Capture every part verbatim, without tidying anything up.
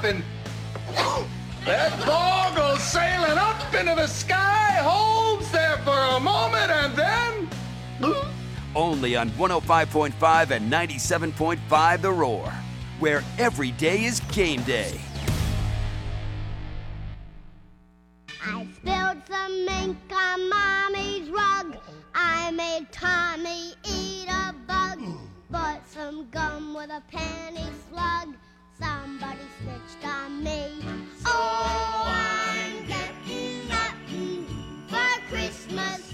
and that ball goes sailing up into the sky, holds there for a moment, and then... Only on one oh five point five and ninety-seven point five The Roar, where every day is game day. I spilled some ink on Mommy's rug. I made Tommy eat a bug. Bought some gum with a penny slug. Somebody snitched on me. Oh, I'm getting nothing for Christmas.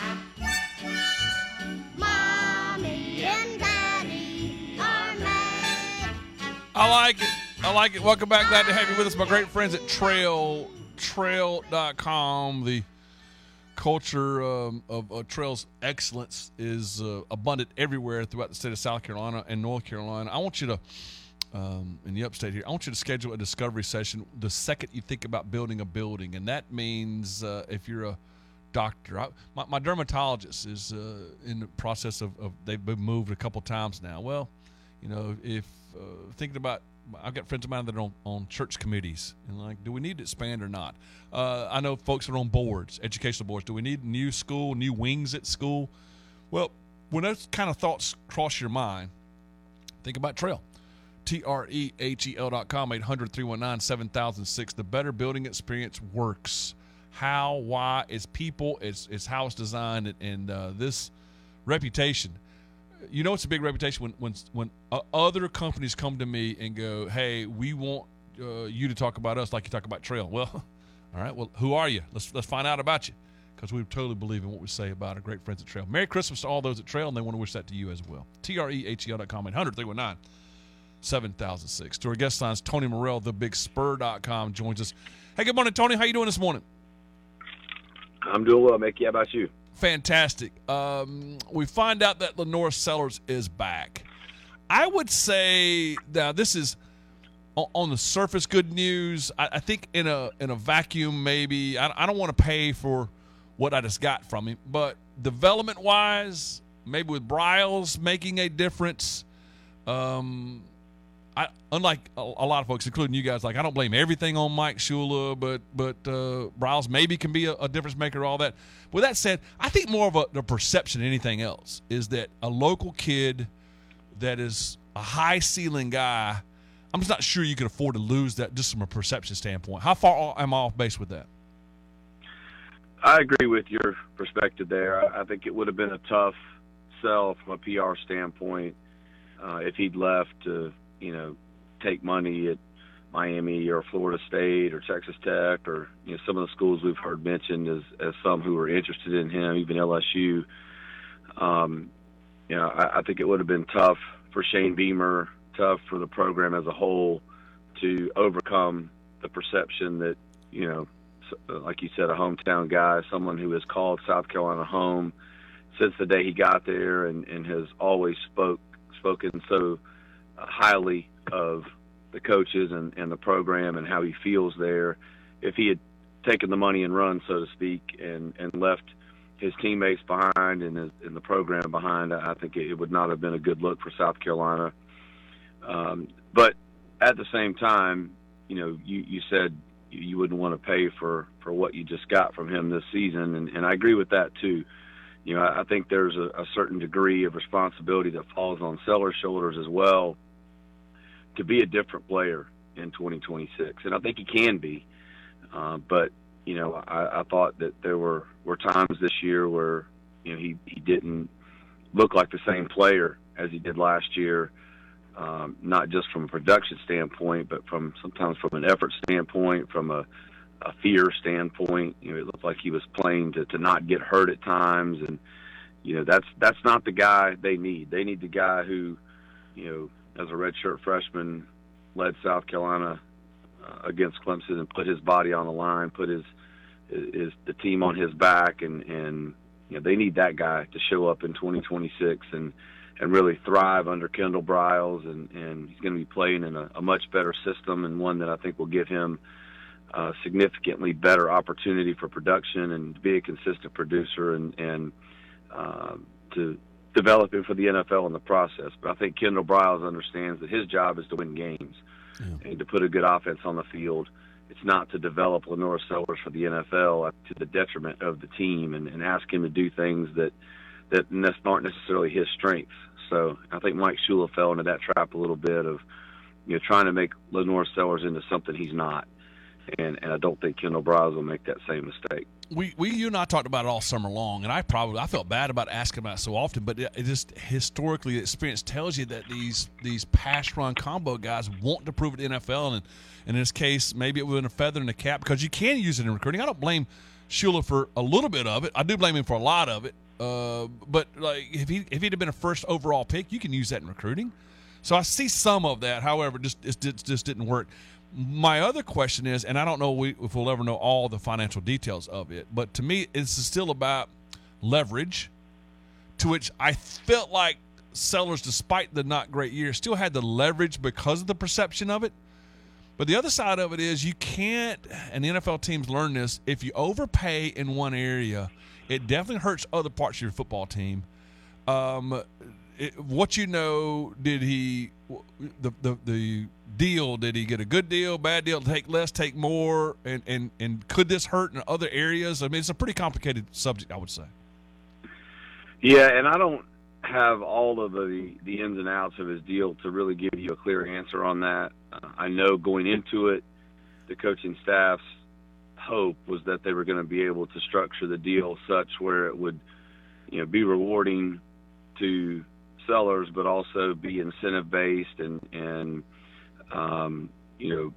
Mommy and Daddy are mad. I like it. I like it. Welcome back. Glad to have you with us. My great friends at Trail, trail dot com. The culture um, of uh, Trail's excellence is uh, abundant everywhere throughout the state of South Carolina and North Carolina. I want you to, um, in the upstate here, I want you to schedule a discovery session the second you think about building a building. And that means uh, if you're a doctor. I, my, my dermatologist is uh, in the process of, of, they've been moved a couple times now. Well, you know, if uh, thinking about, I've got friends of mine that are on, on church committees, and like, do we need to expand or not? Uh, I know folks that are on boards, educational boards. Do we need new school, new wings at school? Well, when those kind of thoughts cross your mind, think about Trail. T R E H E L dot com, eight hundred, three one nine, seven thousand six. The better building experience works. How, why, it's people, it's, it's how it's designed, and, and uh, this reputation. You know, it's a big reputation when when when uh, other companies come to me and go, "Hey, we want uh, you to talk about us like you talk about Trail." Well, all right. Well, who are you? Let's let's find out about you, because we totally believe in what we say about our great friends at Trail. Merry Christmas to all those at Trail, and they want to wish that to you as well. T R E H E L dot com, eight hundred, three one nine, seven thousand six. To our guest lines, Tony Morrell, the big spur dot com joins us. Hey, good morning, Tony. How you doing this morning? I'm doing well, Mickey. How about you? Fantastic. Um, we find out that Lenore Sellers is back. I would say now this is on the surface good news. I, I think in a in a vacuum maybe I, I don't want to pay for what I just got from him, but development wise, maybe with Briles making a difference. Um, I unlike a, a lot of folks, including you guys, like I don't blame everything on Mike Shula, but but uh, Briles maybe can be a, a difference maker. All that. With that said, I think more of a the perception than anything else is that a local kid that is a high ceiling guy, I'm just not sure you can afford to lose that just from a perception standpoint. How far am I off base with that? I agree with your perspective there. I think it would have been a tough sell from a P R standpoint uh, if he'd left to, you know, take money at Miami or Florida State or Texas Tech or, you know, some of the schools we've heard mentioned as, as some who were interested in him, even L S U. Um, you know, I, I think it would have been tough for Shane Beamer, tough for the program as a whole to overcome the perception that, you know, like you said, a hometown guy, someone who has called South Carolina home since the day he got there and, and has always spoke spoken so highly of the coaches and, and the program and how he feels there. If he had taken the money and run, so to speak, and, and left his teammates behind and, his, and the program behind, I think it would not have been a good look for South Carolina. Um, but at the same time, you know, you, you said you wouldn't want to pay for, for what you just got from him this season, and, and I agree with that too. You know, I, I think there's a, a certain degree of responsibility that falls on Sellers' shoulders as well to be a different player in twenty twenty-six, and I think he can be. Uh, but you know, I, I thought that there were, were times this year where, you know, he, he didn't look like the same player as he did last year, um, not just from a production standpoint, but from sometimes from an effort standpoint, from a, a fear standpoint. You know, it looked like he was playing to, to not get hurt at times, and you know, that's that's not the guy they need. They need the guy who, you know, as a redshirt freshman, led South Carolina uh, against Clemson and put his body on the line, put his, his the team on his back, and, and you know, they need that guy to show up in twenty twenty-six and, and really thrive under Kendall Briles, and, and he's going to be playing in a, a much better system, and one that I think will give him a significantly better opportunity for production and to be a consistent producer and, and uh, to develop him for the N F L in the process. But I think Kendall Briles understands that his job is to win games. yeah. and to put a good offense on the field. It's not to develop Lenore Sellers for the N F L to the detriment of the team and, and ask him to do things that that aren't necessarily his strengths. So I think Mike Shula fell into that trap a little bit of, you know, trying to make Lenore Sellers into something he's not. And and I don't think Kendall Briles will make that same mistake. We, we, you and I talked about it all summer long, and I probably I felt bad about asking about it so often, but it, it just historically the experience tells you that these these pass run combo guys want to prove it in the N F L, and, and in this case, maybe it would have been a feather in the cap because you can use it in recruiting. I don't blame Shula for a little bit of it. I do blame him for a lot of it. Uh, but like if he if he'd have been a first overall pick, you can use that in recruiting. So I see some of that. However, just it, it just didn't work. My other question is, and I don't know if we'll ever know all the financial details of it, but to me, it's still about leverage, to which I felt like Sellers, despite the not great year, still had the leverage because of the perception of it. But the other side of it is you can't, and the N F L teams learn this, if you overpay in one area, it definitely hurts other parts of your football team. Um, it, what you know, did he the, the the deal? Did he get a good deal, bad deal? Take less, take more, and and and could this hurt in other areas? I mean, it's a pretty complicated subject, I would say. Yeah, and I don't have all of the the ins and outs of his deal to really give you a clear answer on that. Uh, I know going into it, the coaching staff's hope was that they were going to be able to structure the deal such where it would, you know, be rewarding to Sellers, but also be incentive based and and um, you know,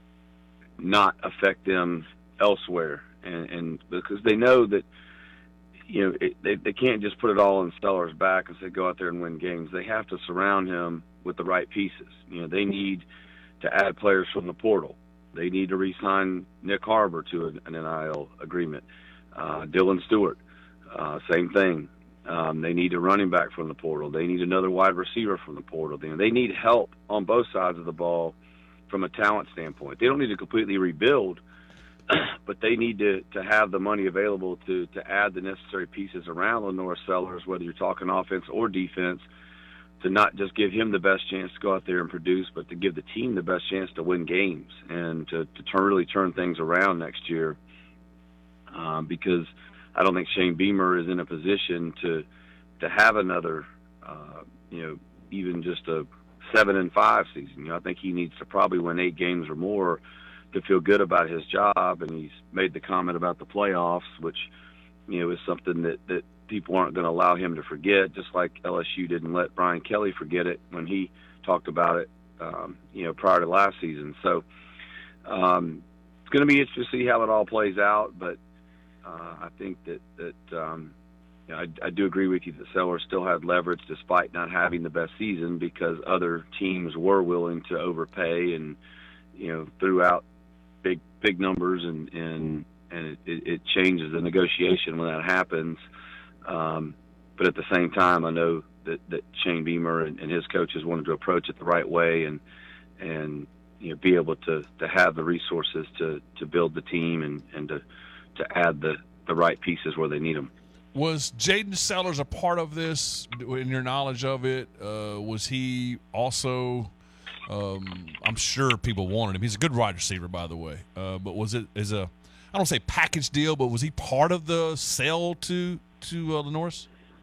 not affect them elsewhere, and, and because they know that, you know, it, they they can't just put it all in Sellers' back and say go out there and win games. They have to surround him with the right pieces. You know, they need to add players from the portal. They need to re-sign Nick Harbor to an, an N I L agreement. Uh, Dylan Stewart, uh, same thing. Um, they need a running back from the portal. They need another wide receiver from the portal. They, they need help on both sides of the ball from a talent standpoint. They don't need to completely rebuild, but they need to, to have the money available to, to add the necessary pieces around Lenore Sellers, whether you're talking offense or defense, to not just give him the best chance to go out there and produce, but to give the team the best chance to win games and to, to turn, really turn things around next year. Um, because I don't think Shane Beamer is in a position to to have another, uh, you know, even just a seven and five season. You know, I think he needs to probably win eight games or more to feel good about his job. And he's made the comment about the playoffs, which, you know, is something that, that people aren't going to allow him to forget, just like L S U didn't let Brian Kelly forget it when he talked about it, um, you know, prior to last season. So um, it's going to be interesting to see how it all plays out, but uh, I think that, that um, you know, I, I do agree with you that Sellers still had leverage despite not having the best season because other teams were willing to overpay and, you know, threw out big, big numbers, and, and, and it, it changes the negotiation when that happens. Um, but at the same time, I know that, that Shane Beamer and, and his coaches wanted to approach it the right way and, and, you know, be able to, to have the resources to, to build the team and, and to, to add the, the right pieces where they need them. Was Jaden Sellers a part of this in your knowledge of it? Uh, was he also, um, I'm sure people wanted him. He's a good wide receiver, by the way. Uh, but was it as a, I don't say package deal, but was he part of the sale to, to uh, Lenore's?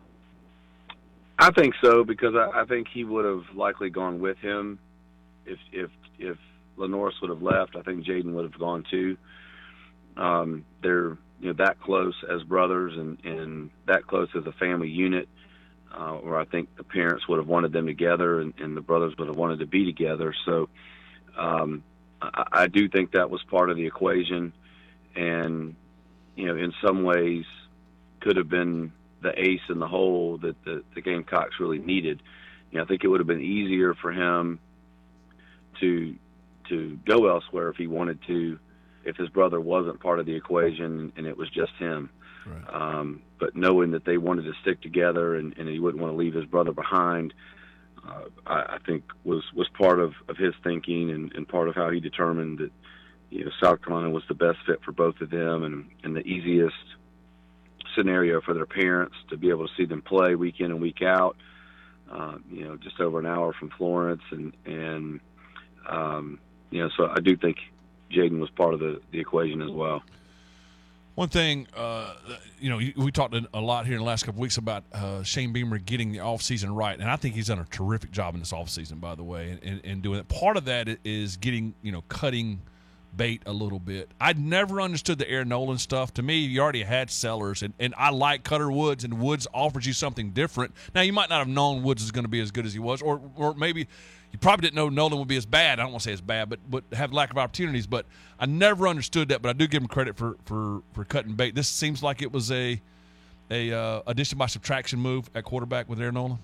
I think so, because I, I think he would have likely gone with him if if if Lenore's would have left. I think Jaden would have gone too. Um, they're you know that close as brothers and, and that close as a family unit, uh, where I think the parents would have wanted them together and, and the brothers would have wanted to be together. So um, I, I do think that was part of the equation, and you know in some ways could have been the ace in the hole that the, the Gamecocks really needed. You know, I think it would have been easier for him to to go elsewhere if he wanted to, if his brother wasn't part of the equation and it was just him. Right. Um, but knowing that they wanted to stick together and, and he wouldn't want to leave his brother behind, uh, I, I think was, was part of, of his thinking and, and part of how he determined that, you know, South Carolina was the best fit for both of them and, and the easiest scenario for their parents to be able to see them play week in and week out. Uh, you know, just over an hour from Florence, and and um, you know, so I do think Jaden was part of the, the equation as well. One thing, uh, you know, we talked a lot here in the last couple of weeks about uh, Shane Beamer getting the offseason right, and I think he's done a terrific job in this offseason, by the way, in, in doing it. Part of that is getting, you know, cutting bait a little bit. I'd never understood the Aaron Nolan stuff. To me, you already had Sellers, and, and I like Cutter Woods, and Woods offers you something different. Now, you might not have known Woods is going to be as good as he was, or or maybe – you probably didn't know Nolan would be as bad. I don't want to say as bad, but but have lack of opportunities. But I never understood that. But I do give him credit for for, for cutting bait. This seems like it was a a uh, addition by subtraction move at quarterback with Aaron Nolan.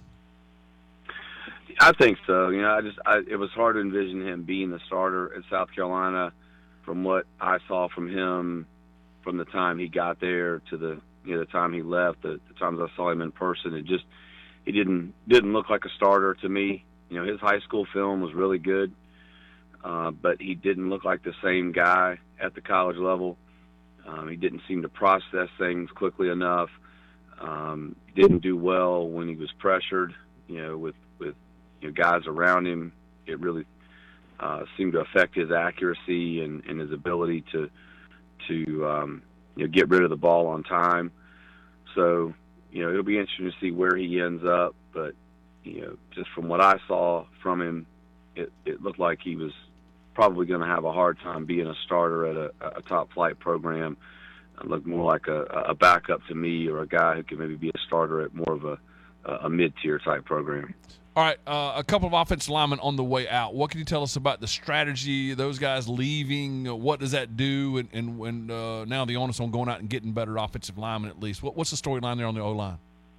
I think so. You know, I just I, it was hard to envision him being the starter at South Carolina. From what I saw from him, from the time he got there to the you know the time he left, the, the times I saw him in person, it just he didn't didn't look like a starter to me. You know, his high school film was really good, uh, but he didn't look like the same guy at the college level. Um, he didn't seem to process things quickly enough. Um, didn't do well when he was pressured, you know, with, with you know, guys around him. It really uh, seemed to affect his accuracy and, and his ability to, to um, you know, get rid of the ball on time. So, you know, it'll be interesting to see where he ends up, but you know, just from what I saw from him, it, it looked like he was probably going to have a hard time being a starter at a, a top flight program. It looked more like a, a backup to me, or a guy who could maybe be a starter at more of a, a mid-tier type program. All right, uh, a couple of offensive linemen on the way out. What can you tell us about the strategy, those guys leaving? What does that do? And, and when uh, now the onus on going out and getting better offensive linemen at least. What, what's the storyline there on the O-line?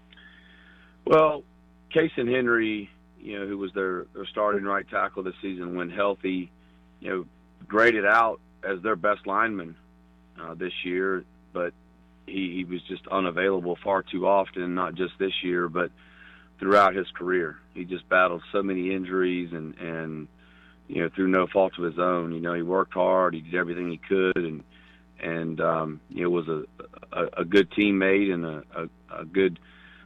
Well, Kason Henry, you know, who was their, their starting right tackle this season when healthy, you know, graded out as their best lineman uh, this year, but he, he was just unavailable far too often, not just this year, but throughout his career. He just battled so many injuries and, and you know, through no fault of his own. You know, he worked hard, he did everything he could, and, and um, you know, was a, a, a good teammate and a, a, a good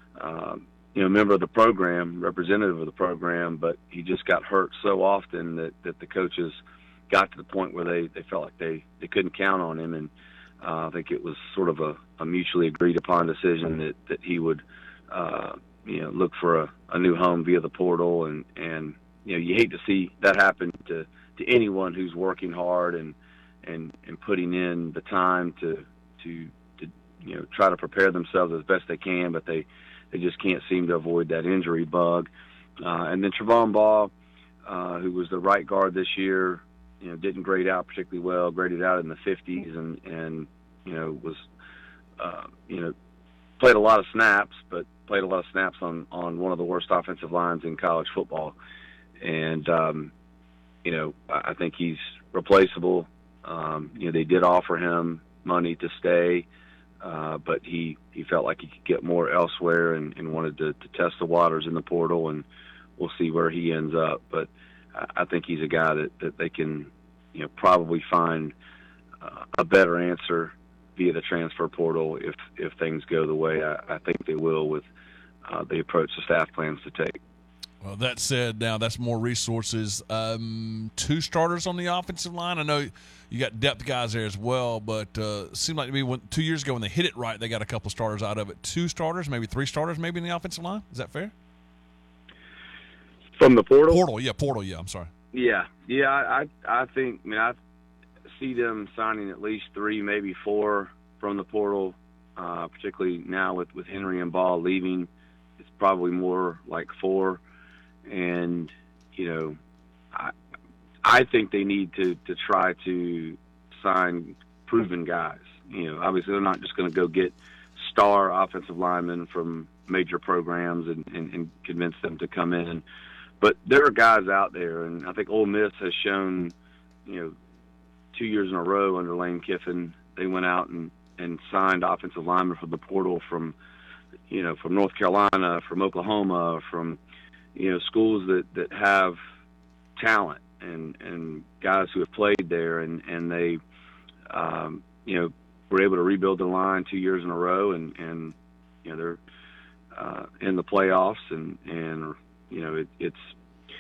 um, you know, member of the program, representative of the program, but he just got hurt so often that, that the coaches got to the point where they, they felt like they, they couldn't count on him. And uh, I think it was sort of a, a mutually agreed upon decision that, that he would, uh, you know, look for a, a new home via the portal. And, and, you know, you hate to see that happen to, to anyone who's working hard and, and, and putting in the time to, to, to, you know, try to prepare themselves as best they can, but they, They just can't seem to avoid that injury bug. Uh, and then Trevon Ball, uh, who was the right guard this year, you know, didn't grade out particularly well, graded out in the fifties and, and you know, was, uh, you know, played a lot of snaps, but played a lot of snaps on, on one of the worst offensive lines in college football. And, um, you know, I think he's replaceable. Um, you know, they did offer him money to stay. Uh, but he, he felt like he could get more elsewhere and, and wanted to, to test the waters in the portal, and we'll see where he ends up. But I, I think he's a guy that, that they can, you know, probably find uh, a better answer via the transfer portal if, if things go the way I, I think they will with uh, the approach the staff plans to take. Well, that said, now that's more resources. Um, two starters on the offensive line. I know you got depth guys there as well, but uh, it seemed like to me when, two years ago when they hit it right, they got a couple starters out of it. Two starters, maybe three starters, maybe in the offensive line. Is that fair? From the portal? Portal, yeah, portal, yeah. I'm sorry. Yeah, yeah. I I think I mean I see them signing at least three, maybe four from the portal. Uh, particularly now with, with Henry and Ball leaving, it's probably more like four. And, you know, I I think they need to, to try to sign proven guys. You know, obviously they're not just going to go get star offensive linemen from major programs and, and, and convince them to come in. But there are guys out there, and I think Ole Miss has shown, you know, two years in a row under Lane Kiffin, they went out and, and signed offensive linemen from the portal from, you know, from North Carolina, from Oklahoma, from, you know, schools that, that have talent and, and guys who have played there, and, and they, um, you know, were able to rebuild the line two years in a row, and, and you know, they're uh, in the playoffs, and, and you know, it, it's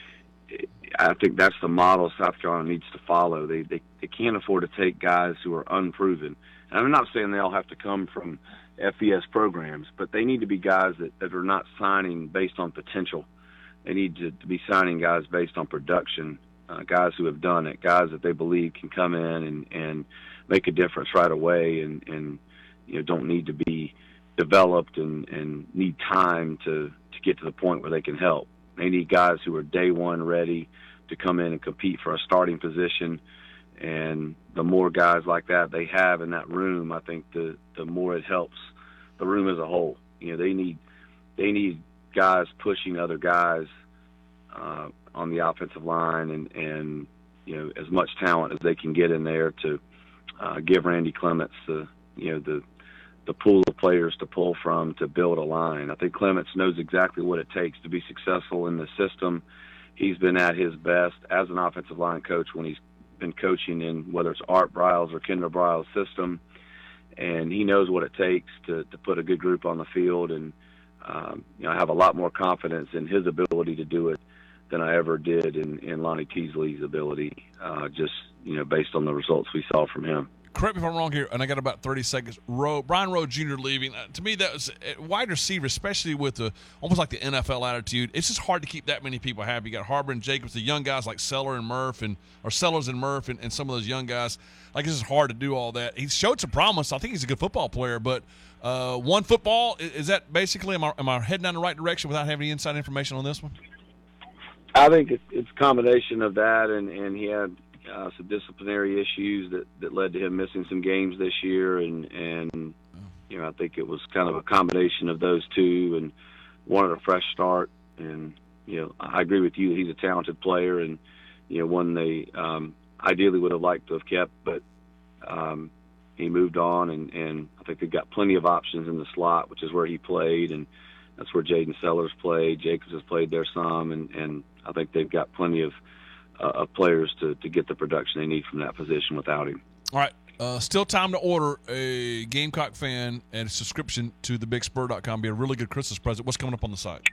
I think that's the model South Carolina needs to follow. They, they they can't afford to take guys who are unproven. And I'm not saying they all have to come from F B S programs, but they need to be guys that, that are not signing based on potential. They need to, to be signing guys based on production, uh, guys who have done it, guys that they believe can come in and, and make a difference right away, and, and you know don't need to be developed and, and need time to, to get to the point where they can help. They need guys who are day one ready to come in and compete for a starting position. And the more guys like that they have in that room, I think the, the more it helps the room as a whole. You know, they need they need guys pushing other guys uh, on the offensive line, and, and you know as much talent as they can get in there to uh, give Randy Clements the you know the the pool of players to pull from to build a line. I think Clements knows exactly what it takes to be successful in the system. He's been at his best as an offensive line coach when he's been coaching in whether it's Art Briles or Kendall Briles' system, and he knows what it takes to, to put a good group on the field. And um, you know, I have a lot more confidence in his ability to do it than I ever did in, in Lonnie Teasley's ability, uh, just you know based on the results we saw from him. Correct me if I'm wrong here, and I got about thirty seconds. Rowe, Brian Rowe Junior leaving. Uh, to me, that was a wide receiver, especially with the almost like the N F L attitude. It's just hard to keep that many people happy. You got Harbor and Jacobs, the young guys like Seller and Murph, and or Sellers and Murph, and, and some of those young guys. Like, it's just hard to do all that. He showed some promise. I think he's a good football player, but uh, one football, is, is that basically, am I, am I heading down the right direction without having any inside information on this one? I think it's, it's a combination of that, and, and he had – Uh, some disciplinary issues that, that led to him missing some games this year, and, and you know I think it was kind of a combination of those two, and wanted a fresh start. And you know I agree with you; he's a talented player, and you know one they um, ideally would have liked to have kept, but um, he moved on, and, and I think they've got plenty of options in the slot, which is where he played, and that's where Jaden Sellers played. Jacobs has played there some, and, and I think they've got plenty of Uh, of players to, to get the production they need from that position without him. All right. Uh, still time to order a Gamecock fan and a subscription to the big spur dot com. Be a really good Christmas present. What's coming up on the site?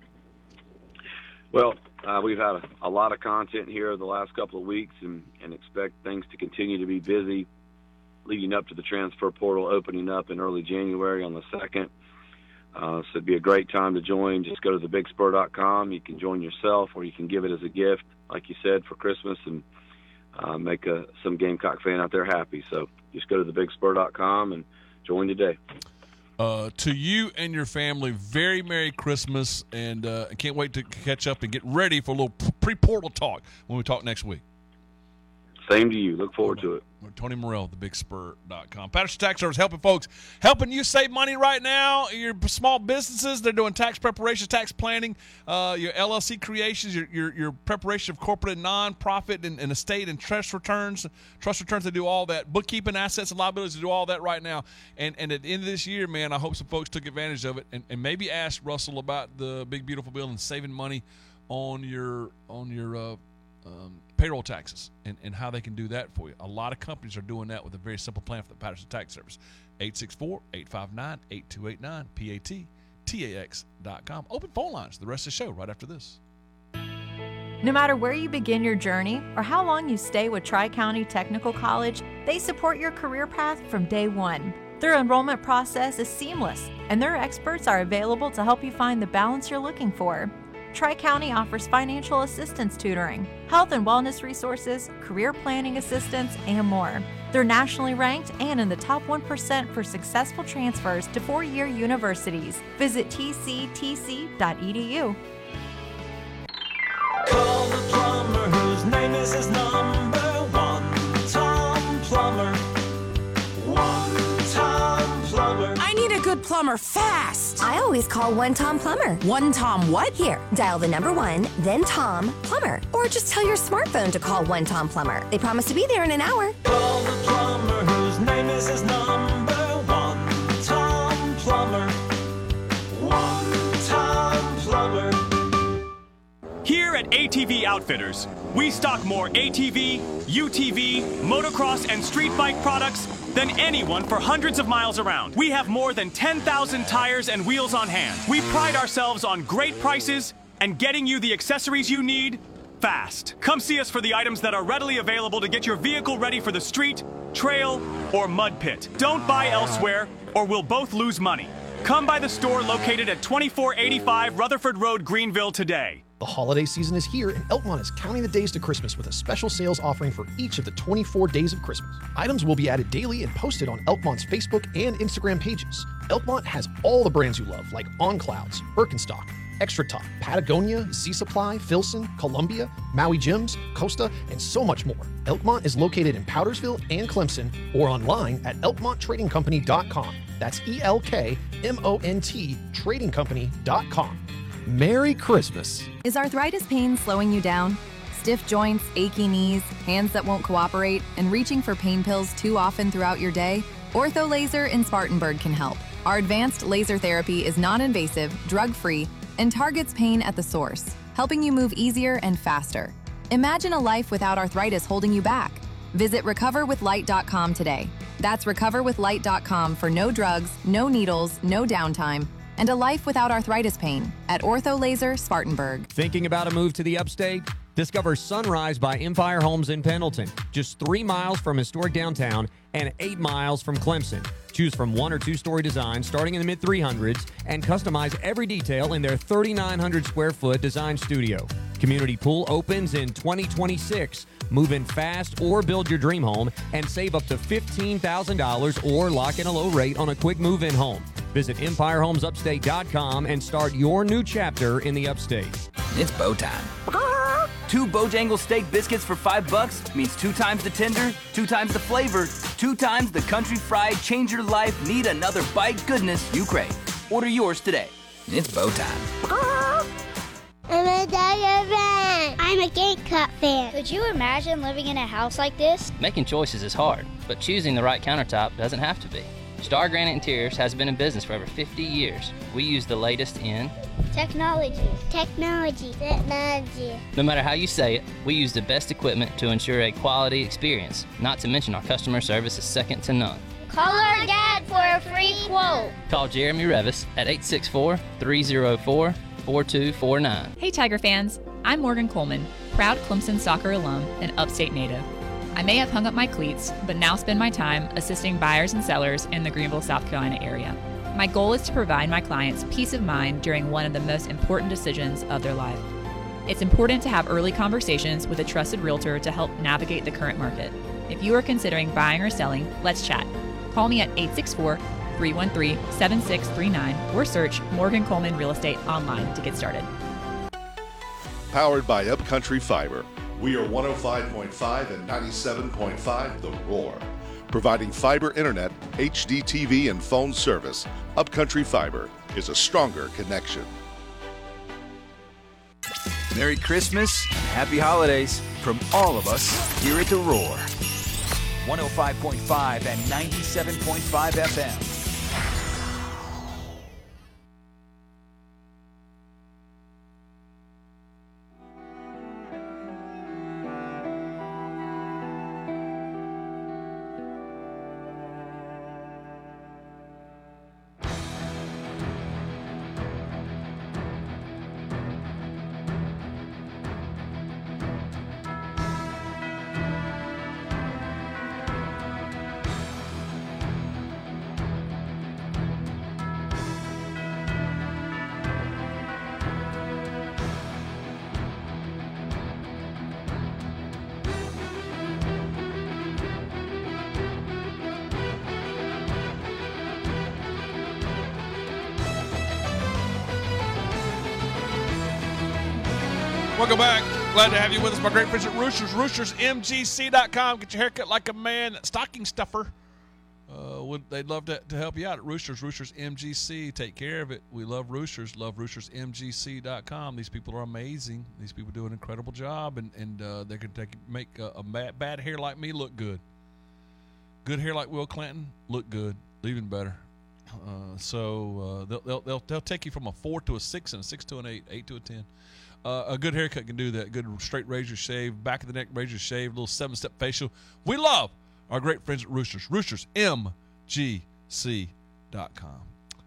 Well, uh, we've had a, a lot of content here the last couple of weeks, and, and expect things to continue to be busy leading up to the transfer portal opening up in early January on the second. Uh, so it'd be a great time to join. Just go to the big spur dot com. You can join yourself, or you can give it as a gift, like you said, for Christmas, and uh, make a, some Gamecock fan out there happy. So just go to the big spur dot com and join today. Uh, to you and your family, very Merry Christmas, and uh, I can't wait to catch up and get ready for a little pre-portal talk when we talk next week. Same to you. Look forward to it. Tony Morrell, the big spur dot com. Patterson Tax Service helping folks, helping you save money right now. Your small businesses, they're doing tax preparation, tax planning, uh, your L L C creations, your your, your preparation of corporate and non-profit and, and estate and trust returns. Trust returns, they do all that. Bookkeeping, assets, and liabilities, they do all that right now. And and at the end of this year, man, I hope some folks took advantage of it, and, and maybe ask Russell about the big, beautiful bill and saving money on your, on your uh, um, payroll taxes, and, and how they can do that for you. A lot of companies are doing that with a very simple plan for the Patterson Tax Service. eight six four, eight five nine, eight two eight nine, P A T T A X dot com. Open phone lines the rest of the show right after this. No matter where you begin your journey or how long you stay with Tri-County Technical College, they support your career path from day one. Their enrollment process is seamless, and their experts are available to help you find the balance you're looking for. Tri-County offers financial assistance tutoring, health and wellness resources, career planning assistance, and more. They're nationally ranked and in the top one percent for successful transfers to four-year universities. Visit T C T C dot E D U. Call the plumber whose name is his number one. Tom Plumber. One Tom Plumber. I need a good plumber fast. I always call One Tom Plumber. One Tom what? Here, dial the number one, then Tom Plumber. Or just tell your smartphone to call One Tom Plumber. They promise to be there in an hour. Call the plumber whose name is his number one. Tom Plumber. One Tom Plumber. Here at A T V Outfitters, we stock more A T V, U T V, motocross, and street bike products than anyone for hundreds of miles around. We have more than ten thousand tires and wheels on hand. We pride ourselves on great prices and getting you the accessories you need fast. Come see us for the items that are readily available to get your vehicle ready for the street, trail, or mud pit. Don't buy elsewhere, or we'll both lose money. Come by the store located at twenty-four eighty-five Rutherford Road, Greenville today. The holiday season is here, and Elkmont is counting the days to Christmas with a special sales offering for each of the twenty-four days of Christmas. Items will be added daily and posted on Elkmont's Facebook and Instagram pages. Elkmont has all the brands you love, like On Clouds, Birkenstock, Extra Top, Patagonia, Sea Supply, Filson, Columbia, Maui Gyms, Costa, and so much more. Elkmont is located in Powdersville and Clemson, or online at elkmont trading company dot com. That's E L K M O N T trading company dot com. Merry Christmas. Is arthritis pain slowing you down? Stiff joints, achy knees, hands that won't cooperate, and reaching for pain pills too often throughout your day? Ortho Laser in Spartanburg can help. Our advanced laser therapy is non-invasive, drug-free, and targets pain at the source, helping you move easier and faster. Imagine a life without arthritis holding you back. Visit recover with light dot com today. That's recover with light dot com for no drugs, no needles, no downtime, and a life without arthritis pain at Ortho Laser Spartanburg. Thinking about a move to the upstate? Discover Sunrise by Empire Homes in Pendleton, just three miles from historic downtown and eight miles from Clemson. Choose from one or two story designs starting in the mid three hundreds and customize every detail in their thirty-nine hundred square foot design studio. Community pool opens in twenty twenty-six. Move in fast or build your dream home and save up to fifteen thousand dollars or lock in a low rate on a quick move-in home. Visit empire homes upstate dot com and start your new chapter in the upstate. It's bow time. Two Bojangles steak biscuits for five bucks means two times the tender, two times the flavor, two times the country fried change your life, need another bite goodness you crave. Order yours today. It's bow time. I'm a Tiger fan. I'm a Gamecock fan. Could you imagine living in a house like this? Making choices is hard, but choosing the right countertop doesn't have to be. Star Granite Interiors has been in business for over fifty years. We use the latest in technology. Technology. Technology. No matter how you say it, we use the best equipment to ensure a quality experience. Not to mention our customer service is second to none. Call our dad for a free quote. Call Jeremy Revis at eight six four, three oh four, four two four nine. Hey Tiger fans, I'm Morgan Coleman, proud Clemson soccer alum and upstate native. I may have hung up my cleats, but now spend my time assisting buyers and sellers in the Greenville, South Carolina area. My goal is to provide my clients peace of mind during one of the most important decisions of their life. It's important to have early conversations with a trusted realtor to help navigate the current market. If you are considering buying or selling, let's chat. Call me at eight six four, three one three, seven six three nine or search Morgan Coleman Real Estate online to get started. Powered by Upcountry Fiber. We are one oh five point five and ninety-seven point five The Roar. Providing fiber internet, H D T V, and phone service, Upcountry Fiber is a stronger connection. Merry Christmas and Happy Holidays from all of us here at The Roar. one oh five point five and ninety-seven point five F M. Welcome back. Glad to have you with us, my great friends at Roosters. Roosters M G C dot com. Get your haircut like a man. Stocking stuffer. Uh, would, they'd love to, to help you out at Roosters. Roosters M G C. Take care of it. We love Roosters. Love Roosters M G C dot com. These people are amazing. These people do an incredible job, and, and uh, they can take make a, a bad, bad hair like me look good. Good hair like Will Clinton look good. Even better. Uh, so uh, they'll, they'll, they'll, they'll take you from a four to a six and a six to an eight, eight to a ten. Uh, a good haircut can do that. Good straight razor shave, back of the neck razor shave, little seven-step facial. We love our great friends at Roosters. Roosters M G C dot com.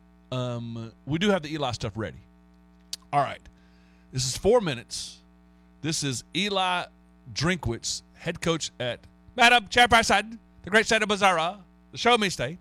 Um, we do have the Eli stuff ready. All right. This is four minutes This is Eli Drinkwitz, head coach at Madam Chairperson, the great state of Missouri, the Show Me State.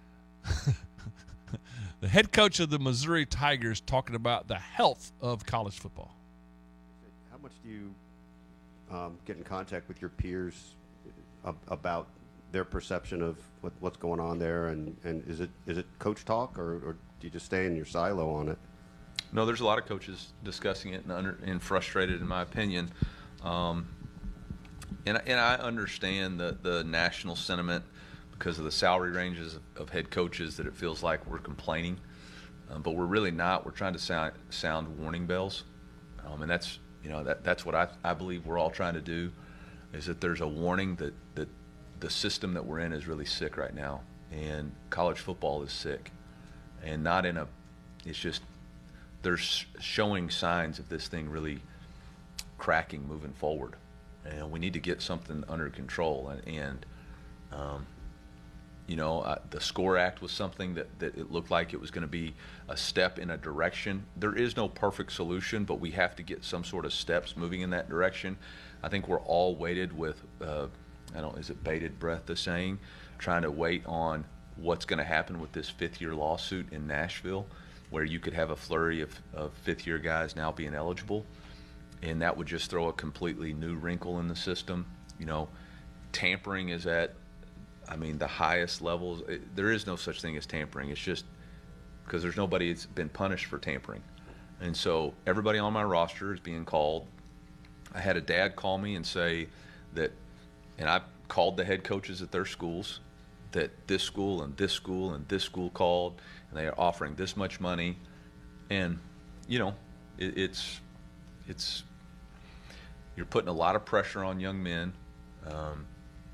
The head coach of the Missouri Tigers talking about the health of college football. How much do you um, get in contact with your peers ab- about their perception of what, what's going on there, and, and is it is it coach talk, or, or do you just stay in your silo on it? No, there's a lot of coaches discussing it and, under, and frustrated, in my opinion. Um, and, and I understand the, the national sentiment because of the salary ranges of, of head coaches that it feels like we're complaining. Um, but we're really not. We're trying to sound, sound warning bells. Um, and that's, you know, that, that's what I, I believe we're all trying to do, is that there's a warning that, that the system that we're in is really sick right now. And college football is sick. And not in a, it's just, they're showing signs of this thing really cracking moving forward. And we need to get something under control. And, and um, you know, uh, the SCORE Act was something that, that it looked like it was going to be a step in a direction. There is no perfect solution, but we have to get some sort of steps moving in that direction. I think we're all weighted with, uh, I don't, is it bated breath, the saying, trying to wait on what's going to happen with this fifth-year lawsuit in Nashville, where you could have a flurry of, of fifth-year guys now being eligible, and that would just throw a completely new wrinkle in the system. You know, tampering is at, I mean, the highest levels. It, there is no such thing as tampering. It's just because there's nobody that's been punished for tampering. And so everybody on my roster is being called. I had a dad call me and say that, and I called the head coaches at their schools, that this school and this school and this school called, and they are offering this much money. And, you know, it, it's, it's, you're putting a lot of pressure on young men. Um,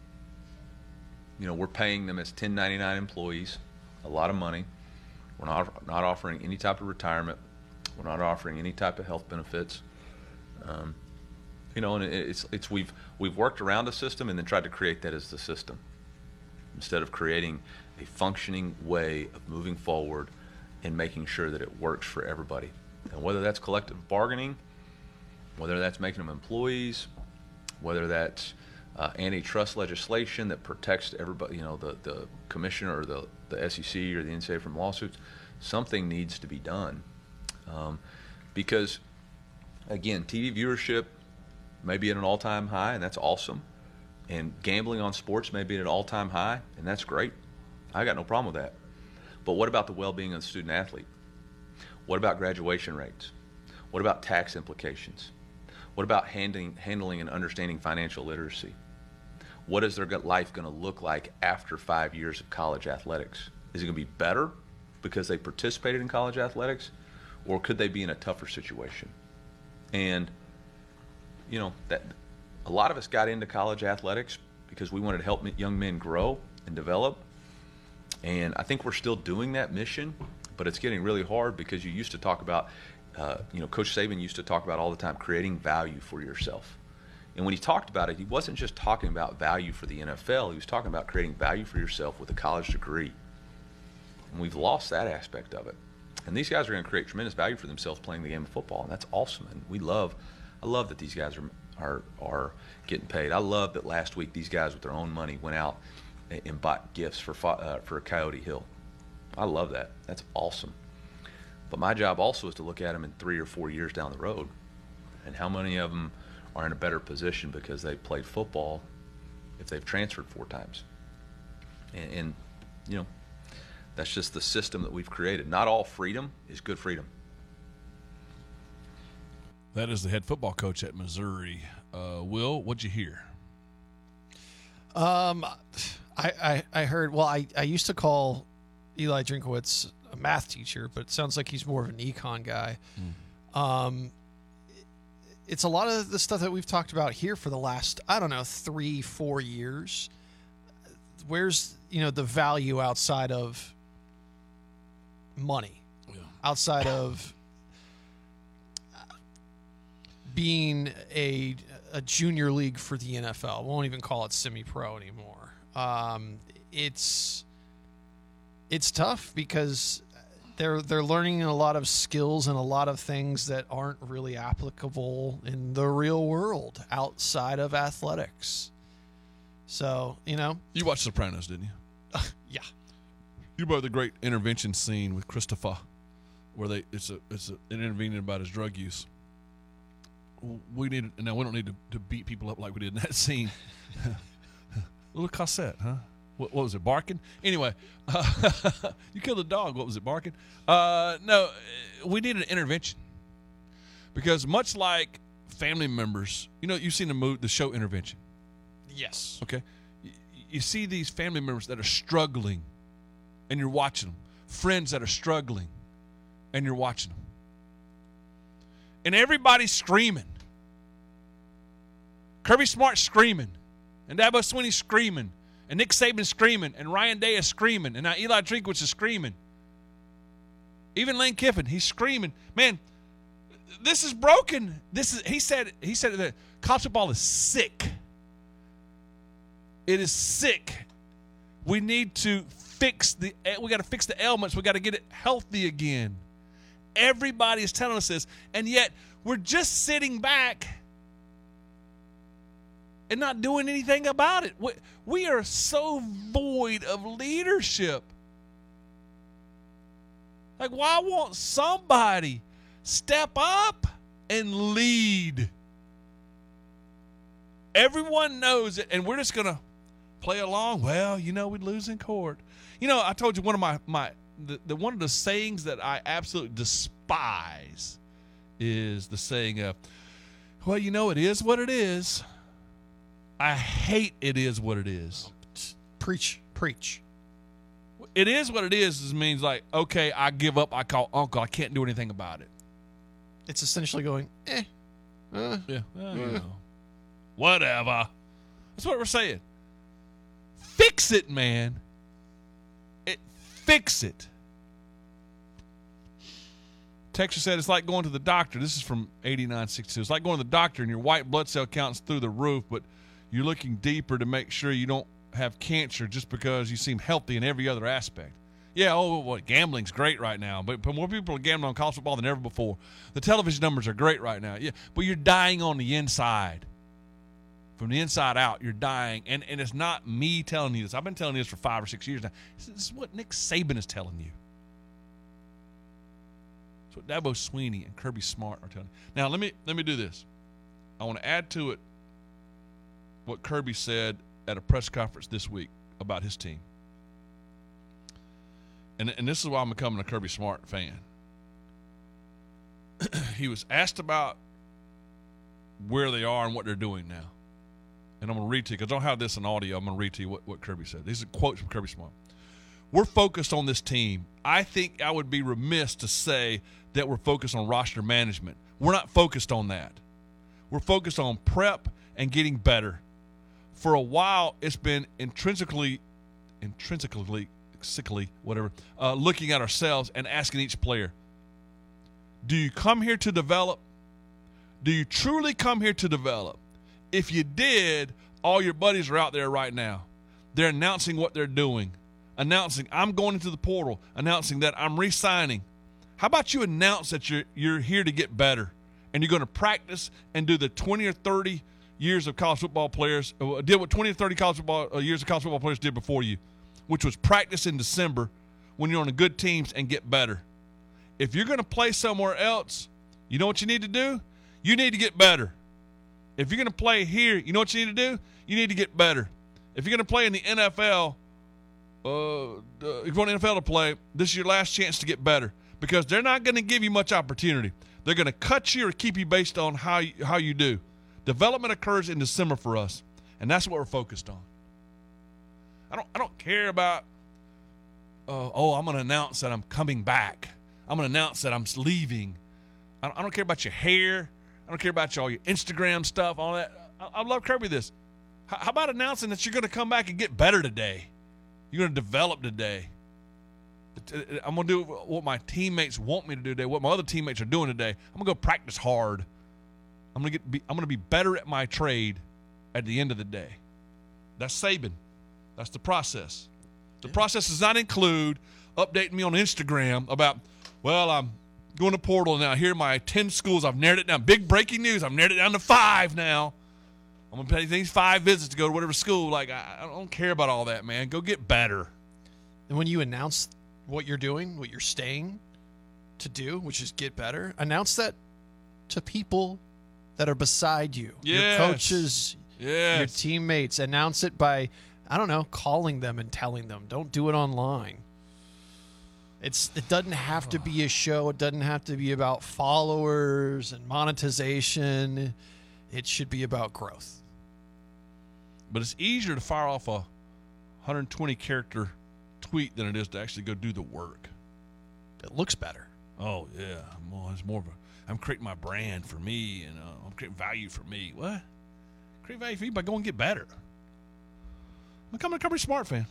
you know, we're paying them as ten ninety-nine employees a lot of money. We're not, not offering any type of retirement. We're not offering any type of health benefits. Um, you know, and it, it's, it's, we've, we've worked around the system and then tried to create that as the system, instead of creating a functioning way of moving forward and making sure that it works for everybody. And whether that's collective bargaining, whether that's making them employees, whether that's uh, antitrust legislation that protects everybody, you know, the, the commissioner or the, the S E C or the N C A A from lawsuits, something needs to be done. Um, because, again, T V viewership may be at an all-time high, and that's awesome. And gambling on sports may be at an all-time high, and that's great. I got no problem with that. But what about the well-being of the student athlete? What about graduation rates? What about tax implications? What about handling, handling and understanding financial literacy? What is their life going to look like after five years of college athletics? Is it going to be better because they participated in college athletics, or could they be in a tougher situation? And, you know, that a lot of us got into college athletics because we wanted to help young men grow and develop. And I think we're still doing that mission, but it's getting really hard because you used to talk about, uh, you know, Coach Saban used to talk about all the time creating value for yourself. And when he talked about it, he wasn't just talking about value for the N F L. He was talking about creating value for yourself with a college degree. And we've lost that aspect of it. And these guys are going to create tremendous value for themselves playing the game of football, and that's awesome. And we love, I love that these guys are are are getting paid. I love that last week these guys with their own money went out and bought gifts for uh, for Coyote Hill. I love that. That's awesome. But my job also is to look at them in three or four years down the road, and how many of them are in a better position because they played football if they've transferred four times. And, and you know, that's just the system that we've created. Not all freedom is good freedom. That is the head football coach at Missouri. Uh, Will, what'd you hear? Um, I, I, I heard, well, I, I used to call Eli Drinkwitz a math teacher, but it sounds like he's more of an econ guy. Mm. Um, it's a lot of the stuff that we've talked about here for the last, I don't know, three, four years. Where's, you know, the value outside of money, yeah. outside of being a a junior league for the N F L. We won't even call it semi-pro anymore. Um, it's it's tough because They're they're learning a lot of skills and a lot of things that aren't really applicable in the real world outside of athletics. So, you know. You watched Sopranos, didn't you? Uh, yeah. You remember the great intervention scene with Christopher, where they it's a it's a, an intervening about his drug use. We need now we don't need to, to beat people up like we did in that scene. Little cassette, huh? What, what was it, barking? Anyway, uh, you killed a dog. What was it, barking? Uh, no, we need an intervention because much like family members, you know, you've seen the movie, the show Intervention. Yes. Okay. You, you see these family members that are struggling, and you're watching them. Friends that are struggling, and you're watching them. And everybody's screaming. Kirby Smart screaming, and Dabo Swinney screaming, and Nick Saban screaming, and Ryan Day is screaming, and now Eli Drinkwitz is screaming. Even Lane Kiffin, he's screaming. Man, this is broken. This is he said he said that college football is sick. It is sick. We need to fix the we got to fix the ailments. We got to get it healthy again. Everybody is telling us this, and yet we're just sitting back and not doing anything about it. We, we are so void of leadership. Like, why won't somebody step up and lead? Everyone knows it, and we're just going to play along. Well, you know, we'd lose in court. You know, I told you one of my, my the, the one of the sayings that I absolutely despise is the saying of, well, you know, it is what it is. I hate it is what it is. Preach, preach. It is what it is. It means like, okay, I give up. I call uncle. I can't do anything about it. It's essentially going, eh. Uh, yeah. Uh, you know. Whatever. That's what we're saying. Fix it, man. It, fix it. Texas said it's like going to the doctor. This is from eighty-nine sixty-two. It's like going to the doctor and your white blood cell count's through the roof, but you're looking deeper to make sure you don't have cancer just because you seem healthy in every other aspect. Yeah, oh, what, gambling's great right now, but, but more people are gambling on college football than ever before. The television numbers are great right now. Yeah, but you're dying on the inside. From the inside out, you're dying. And, and it's not me telling you this. I've been telling you this for five or six years now. This is what Nick Saban is telling you. That's what Dabo Swinney and Kirby Smart are telling you. Now, let me let me do this. I want to add to it what Kirby said at a press conference this week about his team. And, and this is why I'm becoming a Kirby Smart fan. He was asked about where they are and what they're doing now. And I'm going to read to you, because I don't have this in audio. I'm going to read to you what, what Kirby said. These are quotes from Kirby Smart. We're focused on this team. I think I would be remiss to say that we're focused on roster management. We're not focused on that. We're focused on prep and getting better. For a while, it's been intrinsically, intrinsically, sickly, whatever, uh, looking at ourselves and asking each player, do you come here to develop? Do you truly come here to develop? If you did, all your buddies are out there right now. They're announcing what they're doing, announcing I'm going into the portal, announcing that I'm re-signing. How about you announce that you're you're here to get better, and you're going to practice and do the twenty or thirty years of college football players uh, did what twenty or thirty college football uh, years of college football players did before you, which was practice in December when you're on the good teams and get better. If you're going to play somewhere else, you know what you need to do? You need to get better. If you're going to play here, you know what you need to do? You need to get better. If you're going to play in the N F L, uh, if you want the N F L to play, this is your last chance to get better, because they're not going to give you much opportunity. They're going to cut you or keep you based on how you, how you do. Development occurs in December for us, and that's what we're focused on. I don't I don't care about, uh, oh, I'm going to announce that I'm coming back. I'm going to announce that I'm leaving. I don't, I don't care about your hair. I don't care about all your Instagram stuff, all that. I, I love Kirby this. How, how about announcing that you're going to come back and get better today? You're going to develop today. I'm going to do what my teammates want me to do today, what my other teammates are doing today. I'm going to go practice hard. I'm going to get. Be, I'm going to be better at my trade at the end of the day. That's Saban. That's the process. The process does not include updating me on Instagram about, well, I'm going to Portal now. Here are my ten schools. I've narrowed it down. Big breaking news. I've narrowed it down to five now. I'm going to pay these five visits to go to whatever school. Like, I, I don't care about all that, man. Go get better. And when you announce what you're doing, what you're staying to do, which is get better, announce that to people that are beside you. Yes. Your coaches, yes. your teammates. Announce it by, I don't know, calling them and telling them. Don't do it online. It's It doesn't have to be a show. It doesn't have to be about followers and monetization. It should be about growth. But it's easier to fire off a one hundred twenty character tweet than it is to actually go do the work. It looks better. Oh, yeah. Well, it's more of a, I'm creating my brand for me, and uh, I'm creating value for me. What? Create value for you by going and get better. I'm becoming a Recovery Smart fan.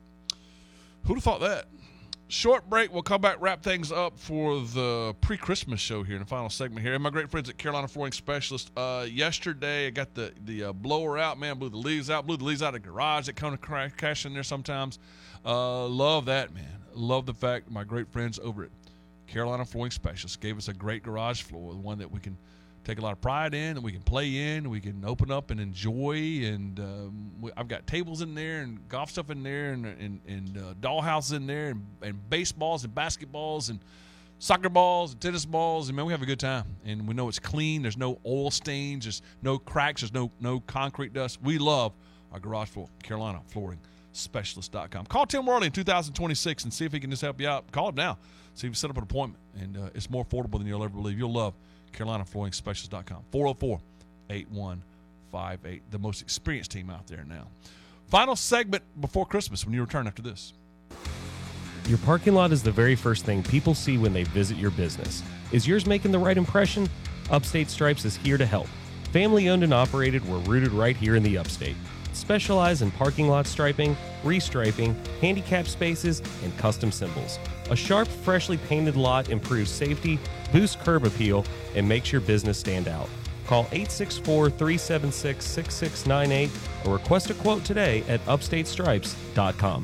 Who'd have thought that? Short break. We'll come back, wrap things up for the pre-Christmas show here in the final segment here. And my great friends at Carolina Flooring Specialist. Uh, yesterday, I got the the uh, blower out, man. Blew the leaves out. Blew the leaves out of the garage that come to crash, cash in there sometimes. Uh, love that, man. Love the fact my great friends over at Carolina Flooring Specialist gave us a great garage floor, one that we can take a lot of pride in, and we can play in, we can open up and enjoy. And um, we, I've got tables in there and golf stuff in there and and, and uh, dollhouses in there and, and baseballs and basketballs and soccer balls and tennis balls. And, man, we have a good time. And we know it's clean. There's no oil stains. There's no cracks. There's no, no concrete dust. We love our garage floor, Carolina Flooring Specialist dot com. Call Tim Worley in two thousand twenty-six and see if he can just help you out. Call him now. See if you set up an appointment. And uh, it's more affordable than you'll ever believe. You'll love Carolina Flooring Specialist dot com. four oh four, eight one five eight. The most experienced team out there now. Final segment before Christmas when you return after this. Your parking lot is the very first thing people see when they visit your business. Is yours making the right impression? Upstate Stripes is here to help. Family owned and operated, we're rooted right here in the Upstate. Specialize in parking lot striping, restriping, handicap spaces, and custom symbols. A sharp, freshly painted lot improves safety, boosts curb appeal, and makes your business stand out. Call eight six four, three seven six, six six nine eight or request a quote today at upstate stripes dot com.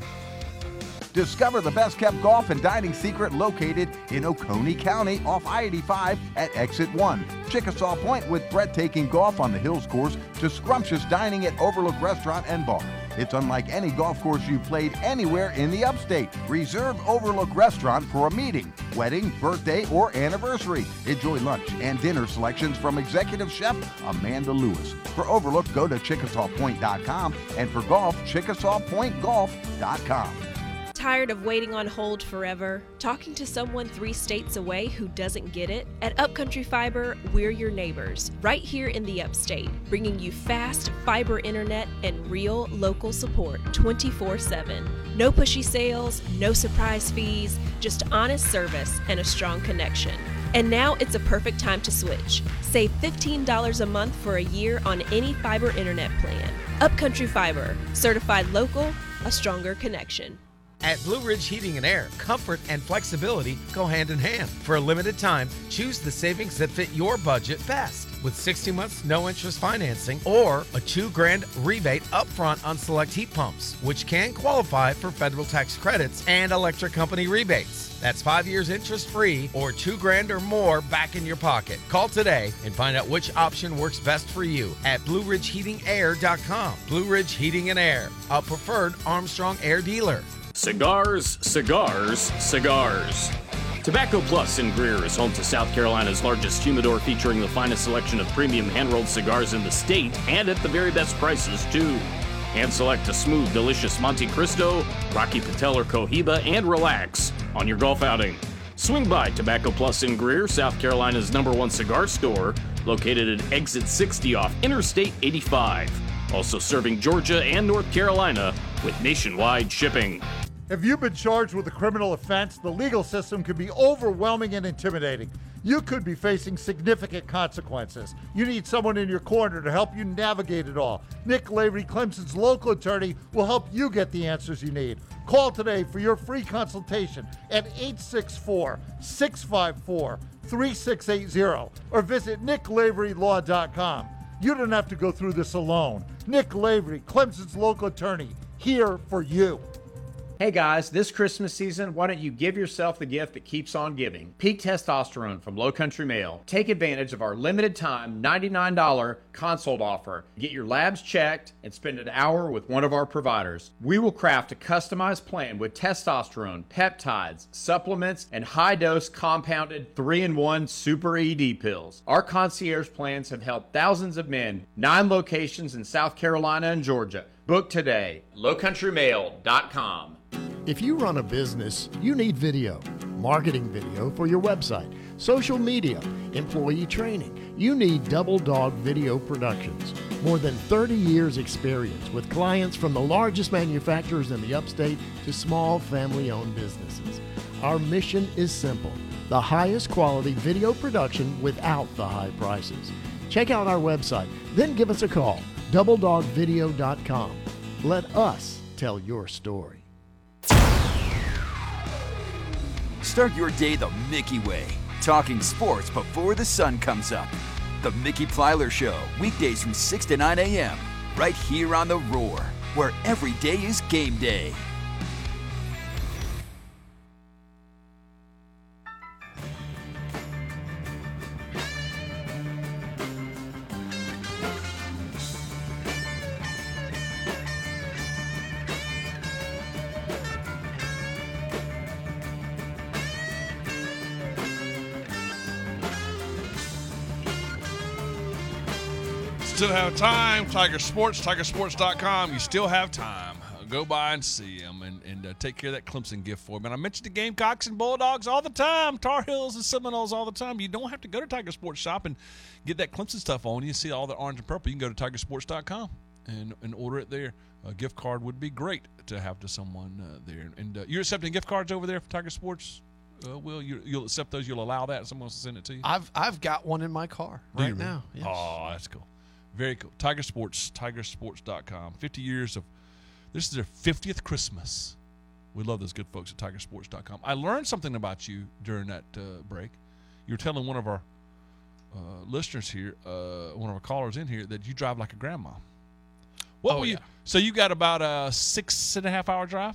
Discover the best-kept golf and dining secret located in Oconee County off I eighty-five at Exit one. Chickasaw Point with breathtaking golf on the Hills course to scrumptious dining at Overlook Restaurant and Bar. It's unlike any golf course you've played anywhere in the Upstate. Reserve Overlook Restaurant for a meeting, wedding, birthday, or anniversary. Enjoy lunch and dinner selections from executive chef Amanda Lewis. For Overlook, go to Chickasaw Point dot com, and for golf, Chickasaw Point Golf dot com. Tired of waiting on hold forever? Talking to someone three states away who doesn't get it? At Upcountry Fiber, we're your neighbors, right here in the Upstate, bringing you fast fiber internet and real local support twenty-four seven. No pushy sales, no surprise fees, just honest service and a strong connection. And now it's a perfect time to switch. Save fifteen dollars a month for a year on any fiber internet plan. Upcountry Fiber, certified local, a stronger connection. At Blue Ridge Heating and Air, comfort and flexibility go hand in hand. For a limited time, choose the savings that fit your budget best. With sixty months, no interest financing, or a two grand rebate upfront on select heat pumps, which can qualify for federal tax credits and electric company rebates. That's five years interest free or two grand or more back in your pocket. Call today and find out which option works best for you at blue ridge heating air dot com. Blue Ridge Heating and Air, a preferred Armstrong Air dealer. Cigars, cigars, cigars. Tobacco Plus in Greer is home to South Carolina's largest humidor, featuring the finest selection of premium hand-rolled cigars in the state, and at the very best prices, too. Hand select a smooth, delicious Monte Cristo, Rocky Patel or Cohiba, and relax on your golf outing. Swing by Tobacco Plus in Greer, South Carolina's number one cigar store, located at Exit sixty off Interstate eighty-five. Also serving Georgia and North Carolina with nationwide shipping. If you've been charged with a criminal offense, the legal system can be overwhelming and intimidating. You could be facing significant consequences. You need someone in your corner to help you navigate it all. Nick Lavery, Clemson's local attorney, will help you get the answers you need. Call today for your free consultation at eight six four, six five four, three six eight zero or visit nick lavery law dot com. You don't have to go through this alone. Nick Lavery, Clemson's local attorney, here for you. Hey guys, this Christmas season, why don't you give yourself the gift that keeps on giving? Peak Testosterone from Low Country Male. Take advantage of our limited time ninety-nine dollars consult offer. Get your labs checked and spend an hour with one of our providers. We will craft a customized plan with testosterone, peptides, supplements, and high-dose compounded three in one Super E D pills. Our concierge plans have helped thousands of men, nine locations in South Carolina and Georgia. Book today, low country mail dot com. If you run a business, you need video, marketing video for your website, social media, employee training. You need Double Dog Video Productions. More than thirty years experience with clients from the largest manufacturers in the upstate to small family-owned businesses. Our mission is simple, the highest quality video production without the high prices. Check out our website, then give us a call, double dog video dot com. Let us tell your story. Start your day the Mickey way, talking sports before the sun comes up. The Mickey Plyler Show, weekdays from six to nine a.m., right here on The Roar, where every day is game day. Still have time. Tiger Sports, tiger sports dot com. You still have time. Go by and see them and, and uh, take care of that Clemson gift for me. And I mentioned the Gamecocks and Bulldogs all the time, Tar Heels and Seminoles all the time. You don't have to go to Tiger Sports Shop and get that Clemson stuff on. You see all the orange and purple. You can go to tiger sports dot com and, and order it there. A gift card would be great to have to someone uh, there. And uh, you're accepting gift cards over there for Tiger Sports? Uh, Will, you, you'll accept those? You'll allow that? Someone else will send it to you? I've I've got one in my car Do right you really? now. Yes. Oh, that's cool. Very cool. Tiger Sports, tiger sports dot com. fifty years of, this is their fiftieth Christmas. We love those good folks at tiger sports dot com. I learned something about you during that uh, break. You were telling one of our uh, listeners here, uh, one of our callers in here, that you drive like a grandma. What Oh, were you? yeah. So you got about a six and a half hour drive?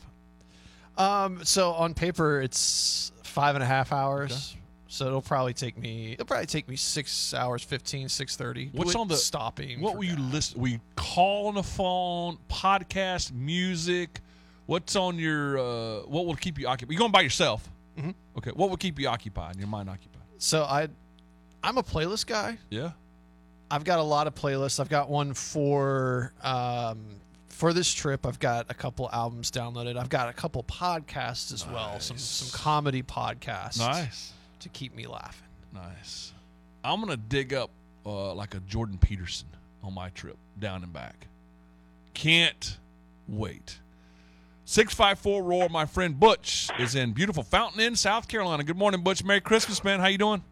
Um, so on paper, it's five and a half hours. So it'll probably take me. It'll probably take me six hours, fifteen, six thirty. What's on the stopping? What will you listen? We call on the phone, podcast, music. What's on your? Uh, what will keep you occupied? You going by yourself? Mm-hmm. Okay. What will keep you occupied? Your mind occupied? So I, I'm a playlist guy. Yeah. I've got a lot of playlists. I've got one for um, for this trip. I've got a couple albums downloaded. I've got a couple podcasts as nice. well. Some some comedy podcasts. Nice. To keep me laughing. Nice. I'm gonna dig up uh, like a Jordan Peterson on my trip down and back. Can't wait. six five four Roar. My friend Butch is in beautiful Fountain Inn, South Carolina. Good morning, Butch. Merry Christmas, man. How you doing?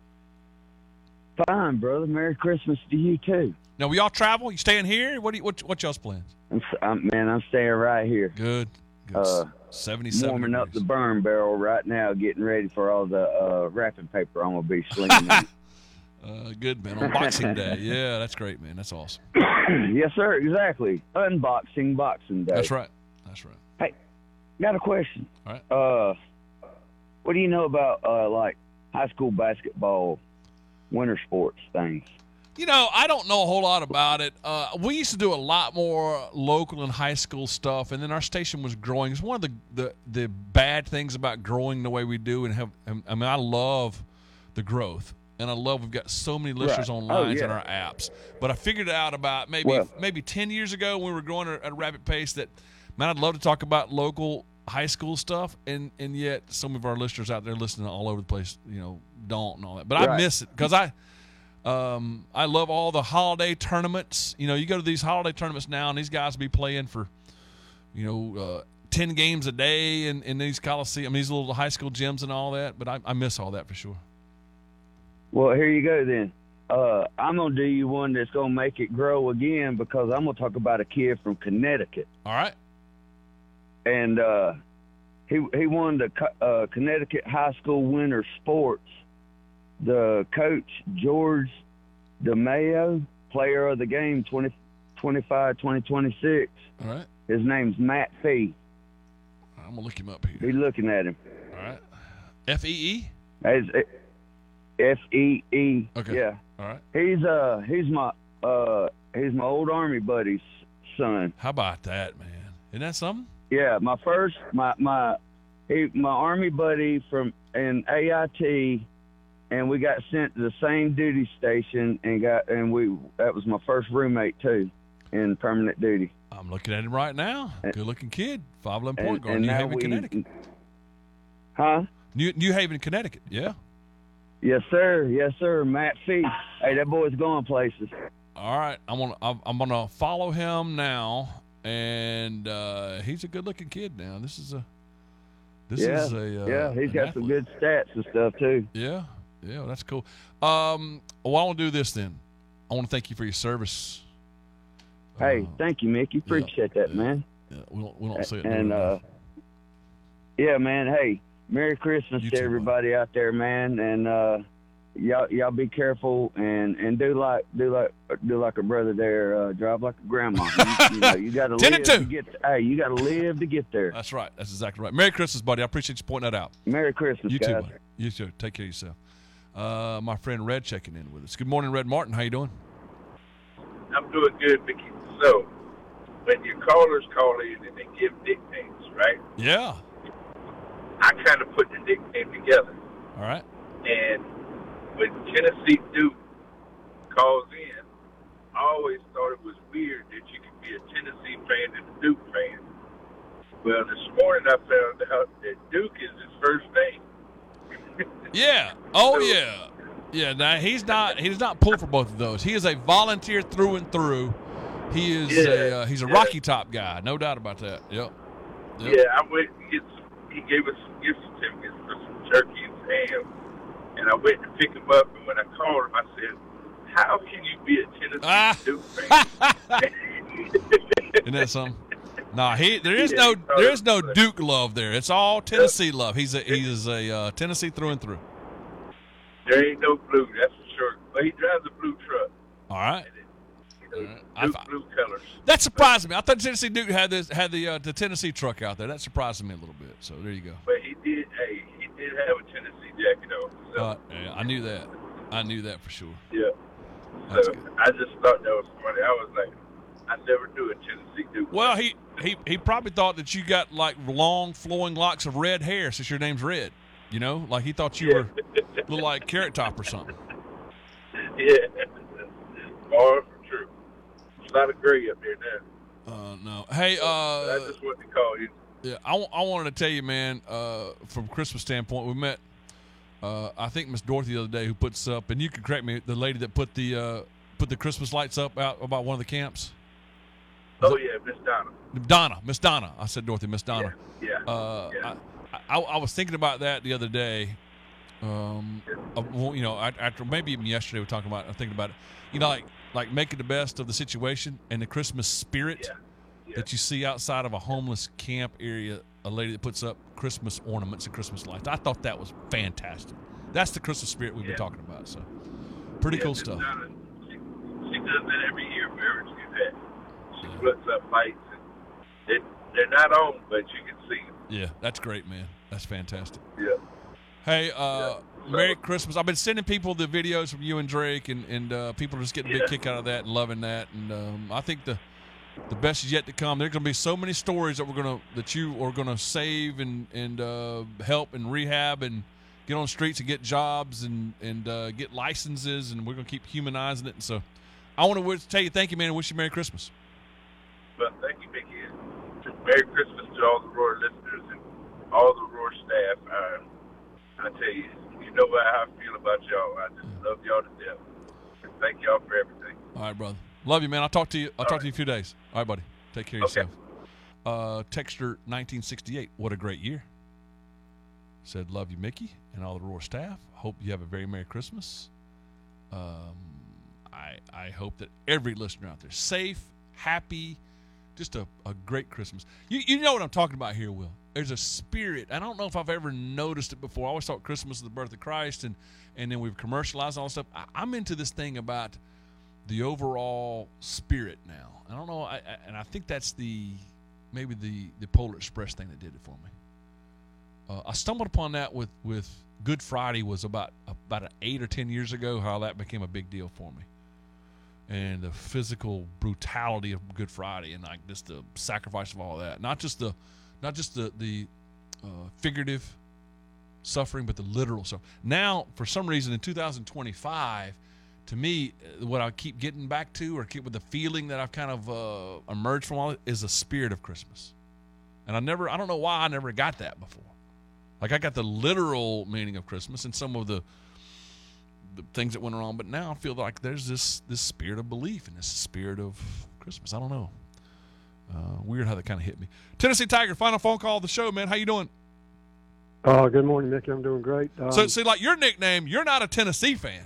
Fine, brother. Merry Christmas to you too. Now, we all travel. You staying here? What do you, what what y'all's plans? I'm, I'm, man, I'm staying right here. Good. Good. Uh, seventy-seven warming degrees. up the burn barrel right now, getting ready for all the uh, wrapping paper I'm gonna be slinging. in. Uh, good, man. On Boxing Day. Yeah, that's great, man. That's awesome. Yes, sir. Exactly. Unboxing Boxing Day. That's right. That's right. Hey, got a question. All right. Uh, what do you know about uh, like high school basketball, winter sports things? You know, I don't know a whole lot about it. Uh, we used to do a lot more local and high school stuff, and then our station was growing. It's one of the, the, the bad things about growing the way we do. And have, I mean, I love the growth, and I love we've got so many listeners Right. on Oh, lines yeah. in our apps. But I figured it out about maybe Well- maybe ten years ago when we were growing at a rapid pace that, man, I'd love to talk about local high school stuff, and, and yet some of our listeners out there listening all over the place, you know, don't and all that. But I Right. miss it because I – Um, I love all the holiday tournaments. You know, you go to these holiday tournaments now, and these guys will be playing for, you know, uh, ten games a day in, in these coliseum, these little high school gyms and all that. But I, I miss all that for sure. Well, here you go then. Uh, I'm gonna do you one that's gonna make it grow again because I'm gonna talk about a kid from Connecticut. All right. And uh, he he won the Co- uh, Connecticut High School Winter Sports. The coach, George DeMayo, player of the game, twenty twenty-five, twenty twenty-six. All right. His name's Matt Fee. I'm gonna look him up here. Be looking at him. All right. F E E. F E E. Okay. Yeah. All right. He's uh he's my uh he's my old Army buddy's son. How about that, man? Isn't that something? Yeah, my first my my he my Army buddy from in A I T, and we got sent to the same duty station and got and we that was my first roommate too, in permanent duty. I'm looking at him right now. Good looking kid. five eleven point And- guard, and New now Haven, we- Connecticut. Huh? New New Haven, Connecticut. Yeah. Yes, sir. Yes, sir. Matt Fee. Hey, that boy's going places. All right, I'm gonna I'm, I'm gonna follow him now, and uh, he's a good looking kid now. This is a this yeah. is a uh, yeah. He's an got athlete. some good stats and stuff too. Yeah, yeah, that's cool. Um, well, I want to do this then. I want to thank you for your service. Hey, Uh, thank you, Mickey. Appreciate that, man. Yeah, we don't we don't say it. And very uh, enough. yeah, man. Hey, Merry Christmas You to too, everybody out there, man. And uh, y'all, y'all be careful and, and do like do like do like a brother there. Uh, drive like a grandma. You, you know, you got to ten live and to two. get. Hey, you got to live to get there. That's right. That's exactly right. Merry Christmas, buddy. I appreciate you pointing that out. Merry Christmas, You guys. too, buddy. You too. Take care of yourself. Uh, my friend Red checking in with us. Good morning, Red Martin. How you doing? I'm doing good, Mickey. So, when your callers call in and they give nicknames, right? Yeah. I kind of put the nickname together. All right. And when Tennessee Duke calls in, I always thought it was weird that you could be a Tennessee fan and a Duke fan. Well, this morning I found out that Duke is his first name. Yeah. Oh yeah. Yeah. Now he's not he's not pulled for both of those. He is a volunteer through and through. He is Yeah, a uh, he's a yeah. Rocky Top guy, no doubt about that. Yep. Yep. Yeah, I went and get some, he gave us some gift certificates for some turkey and ham. And I went to pick him up, and when I called him, I said, how can you be a Tennessee Ah. Duke fan? Isn't that something? Nah, he there is Yeah, no he thought there it is no was funny. Duke love there. It's all Tennessee love. He's a he is a uh, Tennessee through and through. There ain't no blue, that's for sure. But he drives a blue truck. All right. You know, I- Duke blue colors. That surprised me. I thought Tennessee Duke had this had the uh, the Tennessee truck out there. That surprised me a little bit. So there you go. But he did, hey, he did have a Tennessee jacket on. So, Uh, yeah, I knew that. I knew that for sure. yeah. That's So good. I just thought that was funny. I was like, I never knew a Tennessee Duke. Well, he, he he probably thought that you got like long flowing locks of red hair since your name's Red. You know, like he thought you were look like Carrot Top or something. Yeah. Far from true. There's a lot of gray up there now. Uh, no. Hey, But I uh, just wanted to call you. yeah, I, w- I wanted to tell you, man. Uh, from Christmas standpoint, we met. Uh, I think Miss Dorothy the other day who puts up, and you can correct me, the lady that put the uh, put the Christmas lights up out about one of the camps. Oh, yeah, Miss Donna. Donna, Miss Donna. I said Dorothy, Miss Donna. Yeah. Uh, yeah. I, I, I was thinking about that the other day. Um, uh, well, you know, I- after maybe even yesterday we were talking about. I'm thinking about it. You know, like like making the best of the situation and the Christmas spirit that you see outside of a homeless camp area. A lady that puts up Christmas ornaments and Christmas lights. I thought that was fantastic. That's the Christmas spirit we've been talking about. So, pretty Yeah, cool Miss stuff. Donna, she, she does that every year wherever she's at. She puts up lights. And they, they're not on, but you can see them. Yeah, that's great, man. That's fantastic. Yeah. Hey, uh, Merry Christmas. I've been sending people the videos from you and Drake, and, and uh, people are just getting a big Yeah. kick out of that and loving that. And um, I think the the best is yet to come. There's going to be so many stories that we're going to that you are going to save and and uh, help and rehab and get on the streets and get jobs and and uh, get licenses, and we're going to keep humanizing it. And so, I want to tell you thank you, man, and wish you Merry Christmas. But thank you, Mickey. And Merry Christmas to all the Roar listeners and all the Roar staff. Uh, I tell you, you know how I feel about y'all. I just love y'all to death. And thank y'all for everything. All right, brother. Love you, man. I'll talk to you. I'll All talk right. to you in a few days. All right, buddy. Take care of Okay. yourself. Uh, Texter nineteen sixty-eight. What a great year. Said, love you, Mickey, and all the Roar staff. Hope you have a very Merry Christmas. Um, I I hope that every listener out there safe, happy, just a, a great Christmas. You you know what I'm talking about here, Will. There's a spirit. I don't know if I've ever noticed it before. I always thought Christmas is the birth of Christ, and and then we've commercialized all this stuff. I, I'm into this thing about the overall spirit now. I don't know, I, I, and I think that's the maybe the the Polar Express thing that did it for me. Uh, I stumbled upon that with, with Good Friday was about about eight or ten years ago, how that became a big deal for me. And the physical brutality of Good Friday and like just the sacrifice of all that. Not just the not just the, the uh, figurative suffering, but the literal suffering. Now, for some reason, in two thousand twenty-five, to me, what I keep getting back to or keep with the feeling that I've kind of uh, emerged from all it is the spirit of Christmas. And I never, I don't know why I never got that before. Like I got the literal meaning of Christmas and some of the the things that went wrong, but now I feel like there's this this spirit of belief and this spirit of Christmas. I don't know. Uh, weird how that kind of hit me. Tennessee Tiger, final phone call of the show, man. How you doing? Uh, good morning, Mickey. I'm doing great. Um, so, see, like your nickname, you're not a Tennessee fan.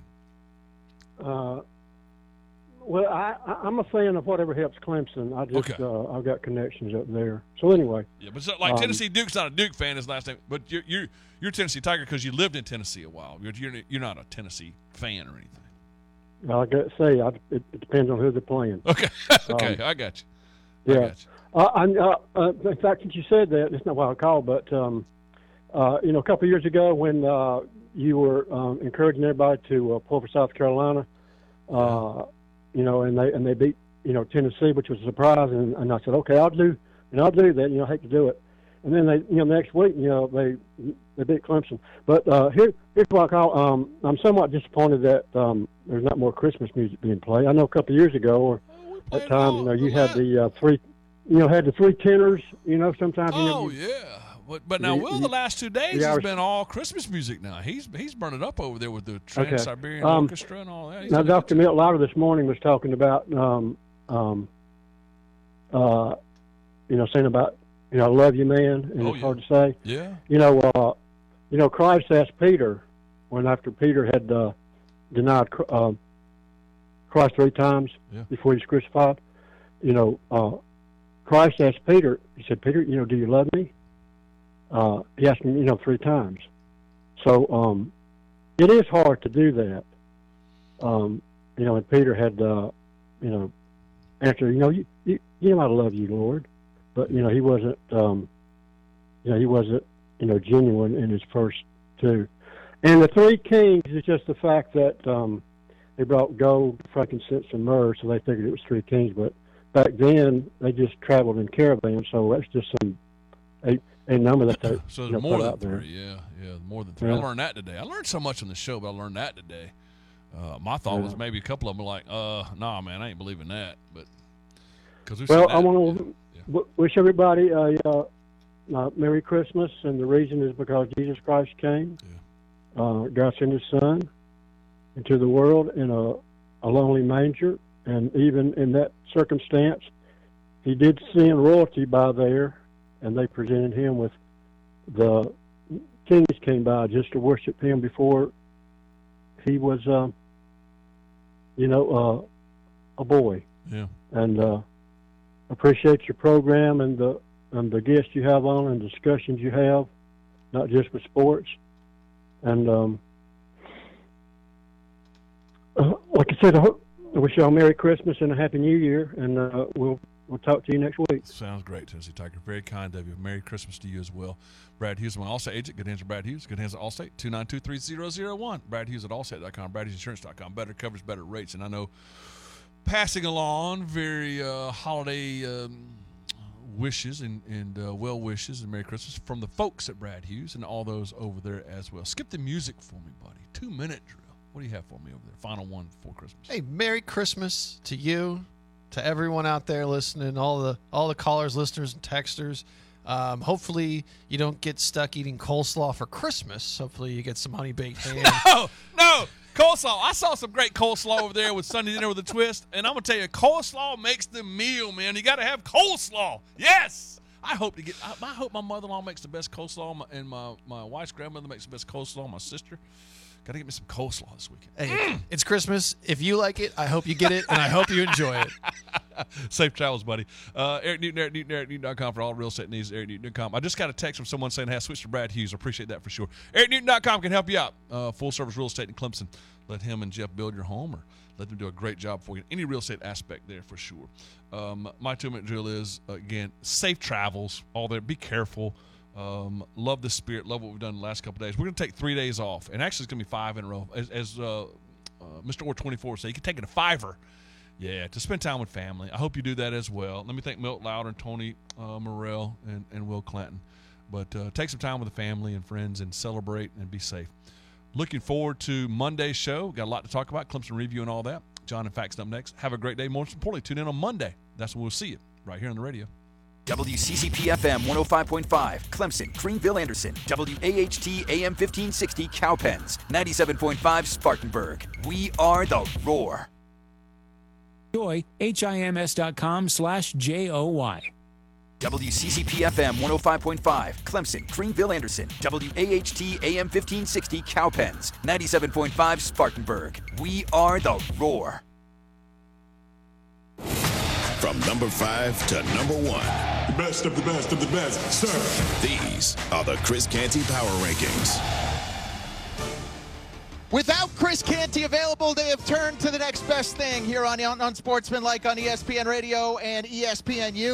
Uh, well, I, I, I'm a fan of whatever helps Clemson. I just Okay. uh, I've got connections up there. So anyway, Yeah, but so, like um, Tennessee Duke's not a Duke fan his last name, but you're you're you're a Tennessee Tiger because you lived in Tennessee a while. You're you're, you're not a Tennessee fan or anything. I got to say, I, it, it depends on who they're playing. Okay, okay, Um, I got you. Yeah. I got you. Uh, I, uh, uh, in fact, since you said that, it's not what I called, but um, uh, you know, a couple of years ago when uh, you were um, encouraging everybody to uh, pull for South Carolina, uh, you know, and they and they beat you know Tennessee, which was a surprise, and, and I said, okay, I'll do, and I'll do that. You know, I hate to do it, and then they, you know, next week, you know, they they beat Clemson. But uh, here, here's what I call. Um, I'm somewhat disappointed that um, there's not more Christmas music being played. I know a couple of years ago, or at times, you know, you had the uh, three. You know, had the three tenors. You know, sometimes. You know, Oh you, yeah, but but now you- Will you- the last two days the has Irish- been all Christmas music. Now he's he's burning up over there with the Okay. Trans Siberian Um, Orchestra and all that. He's Now, in a good Doctor Milt Lauder this morning was talking about, um, um, uh, you know, saying about, you know, I love you, man, and Oh, it's yeah. hard to say. Yeah. You know, uh, you know, Christ asked Peter when after Peter had uh, denied uh, Christ three times Yeah. before he was crucified. You know, uh, Christ asked Peter. He said, "Peter, you know, do you love me?" Uh, he asked him, you know, three times. So um, it is hard to do that. Um, you know, and Peter had, uh, you know, answered, you know, you, you, you know, I love you, Lord, but you know, he wasn't, um, you know, he wasn't, you know, genuine in his first two. And the three kings is just the fact that um, they brought gold, frankincense, and myrrh, so they figured it was three kings. But back then, they just traveled in caravans, so that's just some a, a number that they So you there's know, more put than out there. three. Yeah, yeah, more than three. Yeah. I learned that today. I learned so much on the show, but I learned that today. Uh, my thought was Yeah. maybe a couple of them were like, uh, nah, man, I ain't believing that. But because we Well, I want to w- wish everybody a uh, uh, Merry Christmas, and the reason is because Jesus Christ came. Uh, God sent His Son into the world in a, a lonely manger, and even in that circumstance, He did send royalty by there, and they presented Him with the kings came by just to worship Him before He was, uh, you know, uh, a boy. Yeah. And uh, appreciate your program and the and the guests you have on and discussions you have, not just with sports. And um, uh, like I said, I, hope, I wish y'all a Merry Christmas and a Happy New Year, and uh, we'll we'll talk to you next week. Sounds great, Tennessee Tiger. Very kind of you. Merry Christmas to you as well. Brad Hughes, my Allstate agent. Good hands at Brad Hughes. Good hands at Allstate. two nine two, three zero zero one. Brad Hughes at allstate dot com. Brad Hughes Insurance dot com. Better coverage, better rates. And I know passing along very uh, holiday um, wishes and, and uh, well wishes and Merry Christmas from the folks at Brad Hughes and all those over there as well. Skip the music for me, buddy. Two minute drill. What do you have for me over there? Final one before Christmas. Hey, Merry Christmas to you, to everyone out there listening, all the all the callers, listeners, and texters. Um, hopefully you don't get stuck eating coleslaw for Christmas. Hopefully you get some honey baked ham. No, no, coleslaw. I saw some great coleslaw over there with Sunday dinner with a twist, and I'm gonna tell you, coleslaw makes the meal, man. You got to have coleslaw. Yes, I hope to get. I, I hope my mother-in-law makes the best coleslaw, my- and my my wife's grandmother makes the best coleslaw. My sister. Got to get me some coleslaw this weekend. Hey, it's Christmas. If you like it, I hope you get it, and I hope you enjoy it. Safe travels, buddy. Uh, Eric Newton, Eric Newton, Eric Newton dot com for all real estate needs. Eric Newton dot com. I just got a text from someone saying, hey, switch to Brad Hughes. I appreciate that for sure. Eric Newton dot com can help you out. Uh, full service real estate in Clemson. Let him and Jeff build your home, or let them do a great job for you. Any real estate aspect there for sure. Um, my two minute drill is, uh, again, safe travels. All there. Be careful. Um, love the spirit. Love what we've done the last couple of days. We're going to take three days off, and actually it's going to be five in a row. As, as uh, uh, Mister Orr twenty-four said, you can take it a fiver. Yeah, to spend time with family. I hope you do that as well. Let me thank Milt Louder and Tony uh, Morrell and, and Will Clanton. But uh, take some time with the family and friends and celebrate and be safe. Looking forward to Monday's show. Got a lot to talk about, Clemson review and all that. John and Faxon up next. Have a great day. Most importantly, tune in on Monday. That's when we'll see you right here on the radio. W C C P F M one oh five point five, Clemson, Greenville, Anderson. W A H T A M fifteen sixty, Cowpens. ninety-seven point five, Spartanburg. We are the Roar. Joy, H-I-M-S.com slash J-O-Y. W C C P F M one oh five point five, Clemson, Greenville, Anderson. W A H T A M fifteen sixty, Cowpens. ninety-seven point five, Spartanburg. We are the Roar. From number five to number one. The best of the best of the best, sir. These are the Chris Canty Power Rankings. Without Chris Canty available, they have turned to the next best thing here on, on, on Sportsmanlike on E S P N Radio and E S P N U.